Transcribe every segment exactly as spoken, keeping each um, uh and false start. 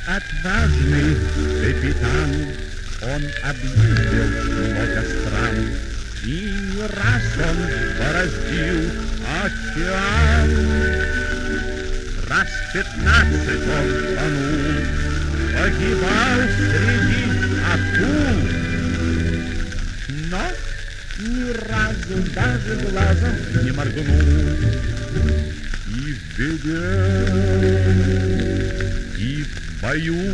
отважный капитан, он объездил много стран, и не раз он бороздил океан. Раз пятнадцать он тонул, погибал среди акул, но ни разу даже глазом не моргнул. И в беде, и в бою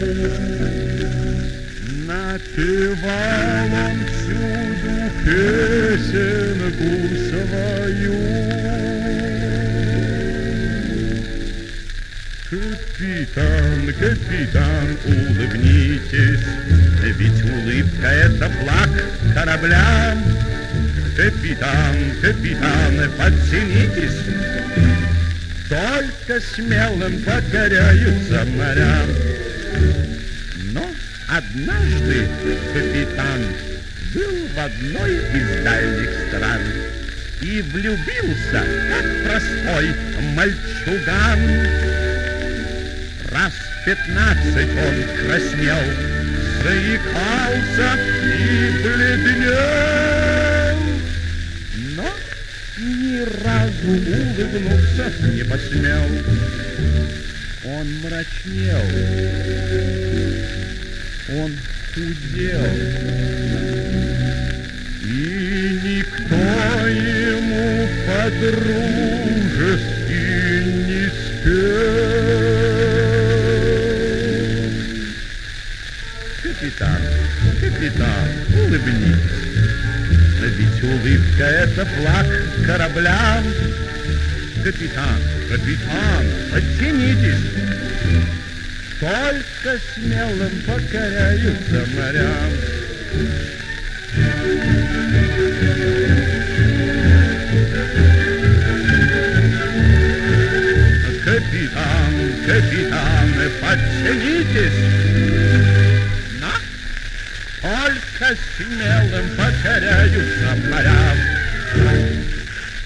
напевал он всюду песенку свою. Капитан, капитан, улыбнитесь, ведь улыбка — это флаг корабля. Капитан, капитан, подтянитесь, только смелым покоряются моря. Но однажды капитан был в одной из дальних стран и влюбился, как простой мальчуган. Раз пятнадцать он краснел, заикался и бледнел, но ни разу улыбнуться не посмел. Он мрачнел, он худел, и никто ему по-дружески не спел. Капитан, капитан, улыбнитесь, ведь улыбка — это флаг корабля. Капитан, капитан, подтянитесь, только смелым покоряются моря. Капитан, капитан, подтянитесь, только смелым покоряются моря.